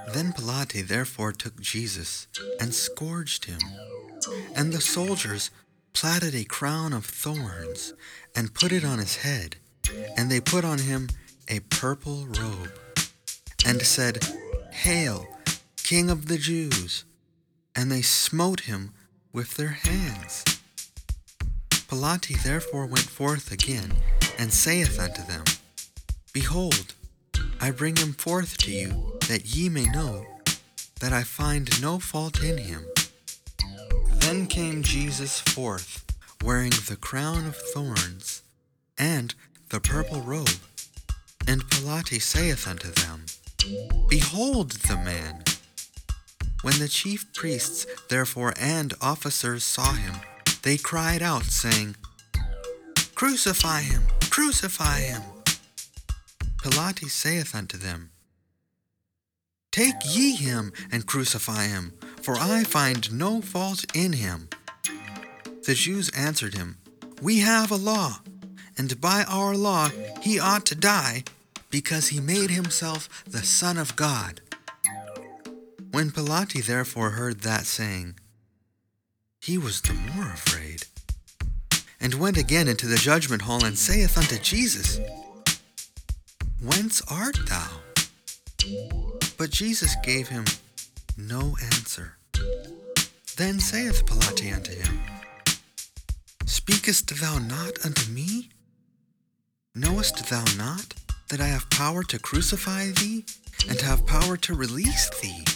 Then Pilate therefore took Jesus and scourged him. And the soldiers platted a crown of thorns and put it on his head. And they put on him a purple robe and said, "Hail, King of the Jews!" And they smote him with their hands. Pilate therefore went forth again and saith unto them, "Behold, I bring him forth to you, that ye may know that I find no fault in him." Then came Jesus forth, wearing the crown of thorns and the purple robe. And Pilate saith unto them, "Behold the man." When the chief priests therefore and officers saw him, they cried out, saying, "Crucify him! Crucify him!" Pilate saith unto them, "Take ye him and crucify him, for I find no fault in him." The Jews answered him, "We have a law, and by our law he ought to die, because he made himself the Son of God." When Pilate therefore heard that saying, he was the more afraid, and went again into the judgment hall, and saith unto Jesus, "Whence art thou?" But Jesus gave him no answer. Then saith Pilate unto him, "Speakest thou not unto me? Knowest thou not that I have power to crucify thee, and have power to release thee?"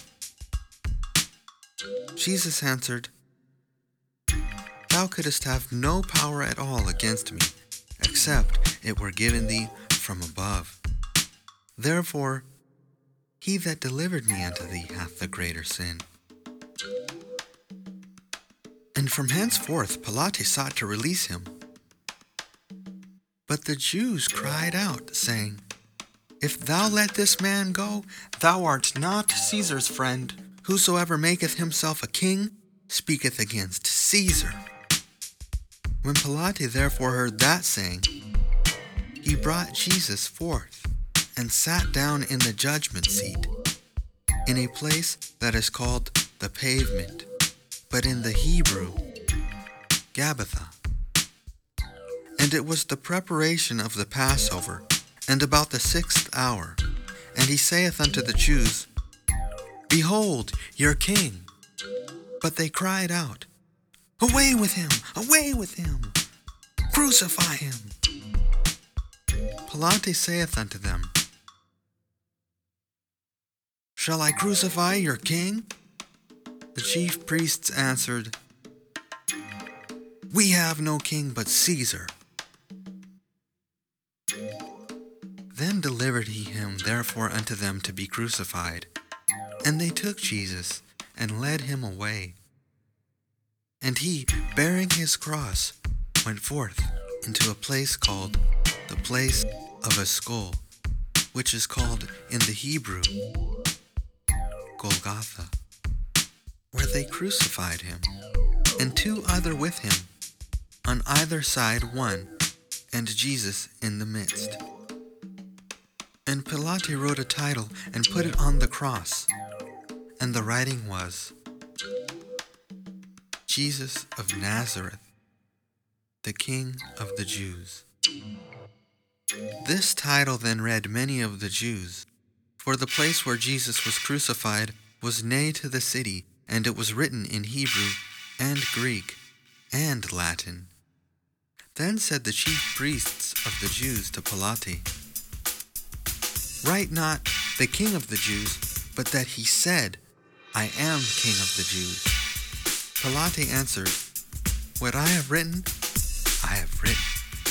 Jesus answered, "Thou couldst have no power at all against me, except it were given thee from above. Therefore, he that delivered me unto thee hath the greater sin." And from henceforth Pilate sought to release him. But the Jews cried out, saying, "If thou let this man go, thou art not Caesar's friend. Whosoever maketh himself a king speaketh against Caesar." When Pilate therefore heard that saying, he brought Jesus forth, and sat down in the judgment seat, in a place that is called the Pavement, but in the Hebrew, Gabbatha. And it was the preparation of the Passover, and about the 6th hour. And he saith unto the Jews, "Behold your king." But they cried out, "Away with him! Away with him! Crucify him!" Pilate saith unto them, "Shall I crucify your king?" The chief priests answered, "We have no king but Caesar." Then delivered he him therefore unto them to be crucified. And they took Jesus, and led him away. And he, bearing his cross, went forth into a place called the place of a skull, which is called in the Hebrew, Golgotha, where they crucified him, and two other with him, on either side one, and Jesus in the midst. And Pilate wrote a title, and put it on the cross, and the writing was, Jesus of Nazareth, the King of the Jews. This title then read many of the Jews, for the place where Jesus was crucified was nigh to the city, and it was written in Hebrew and Greek and Latin. Then said the chief priests of the Jews to Pilate, "Write not the King of the Jews, but that he said, I am King of the Jews." Pilate answered, "What I have written, I have written."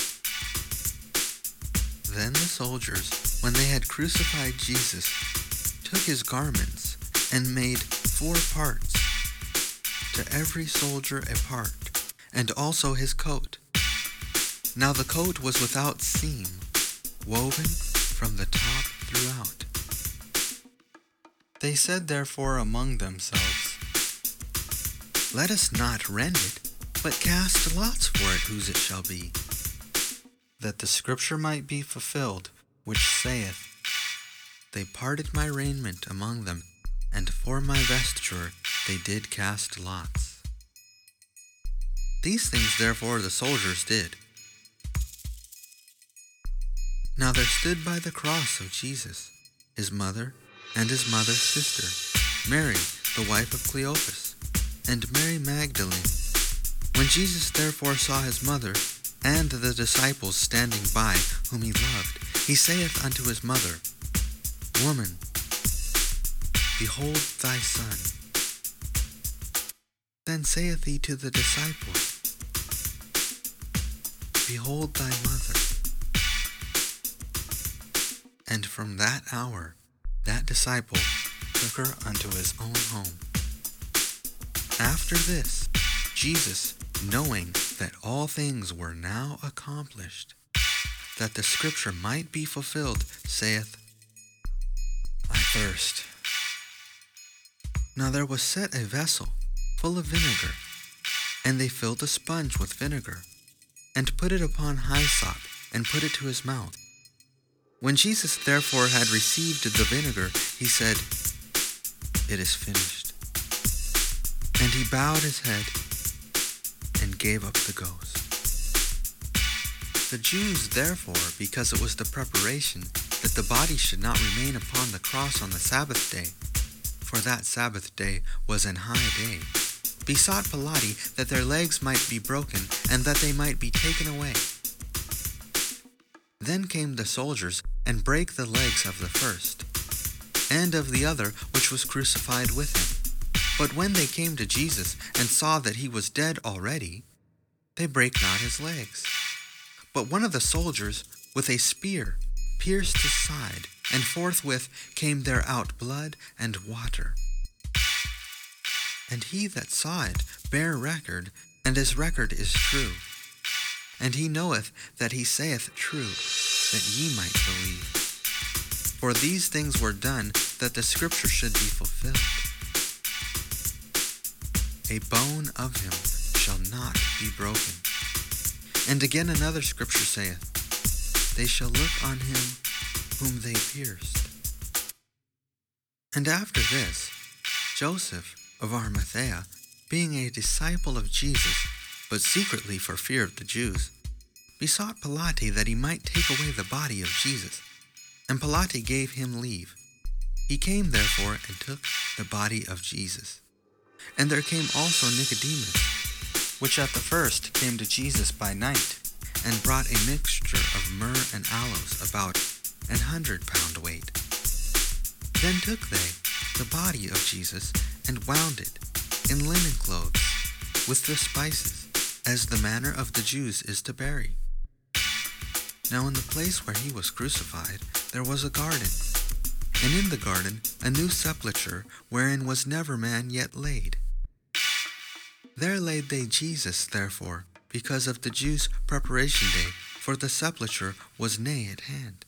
Then the soldiers, when they had crucified Jesus, took his garments, and made 4 parts, to every soldier a part, and also his coat. Now the coat was without seam, woven from the top throughout. They said therefore among themselves, "Let us not rend it, but cast lots for it whose it shall be, that the scripture might be fulfilled, which saith, They parted my raiment among them, and for my vesture they did cast lots. These things therefore the soldiers did. Now there stood by the cross of Jesus his mother and his mother's sister, Mary, the wife of Cleophas, and Mary Magdalene. When Jesus therefore saw his mother and the disciples standing by whom he loved, he saith unto his mother, Woman, behold thy son. Then saith he to the disciples, Behold thy mother. And from that hour that disciple took her unto his own home. After this, Jesus, knowing that all things were now accomplished, that the scripture might be fulfilled, saith, I thirst. Now there was set a vessel full of vinegar, and they filled a sponge with vinegar, and put it upon hyssop, and put it to his mouth. When Jesus therefore had received the vinegar, he said, It is finished. And he bowed his head and gave up the ghost. The Jews therefore, because it was the preparation that the body should not remain upon the cross on the Sabbath day, for that Sabbath day was an high day, besought Pilate that their legs might be broken and that they might be taken away. Then came the soldiers and brake the legs of the first, and of the other which was crucified with him. But when they came to Jesus and saw that he was dead already, they brake not his legs. But one of the soldiers with a spear pierced his side, and forthwith came there out blood and water. And he that saw it bare record, and his record is true. And he knoweth that he saith true, that ye might believe. For these things were done, that the scripture should be fulfilled. A bone of him shall not be broken. And again another scripture saith, They shall look on him whom they pierced. And after this, Joseph of Arimathea, being a disciple of Jesus, but secretly for fear of the Jews, besought Pilate that he might take away the body of Jesus. And Pilate gave him leave. He came therefore and took the body of Jesus. And there came also Nicodemus, which at the first came to Jesus by night, and brought a mixture of myrrh and aloes, about 100 pound weight. Then took they the body of Jesus, and wound it in linen clothes, with the spices, as the manner of the Jews is to bury. Now in the place where he was crucified there was a garden, and in the garden a new sepulchre, wherein was never man yet laid. There laid they Jesus therefore, because of the Jews' preparation day, for the sepulchre was nigh at hand.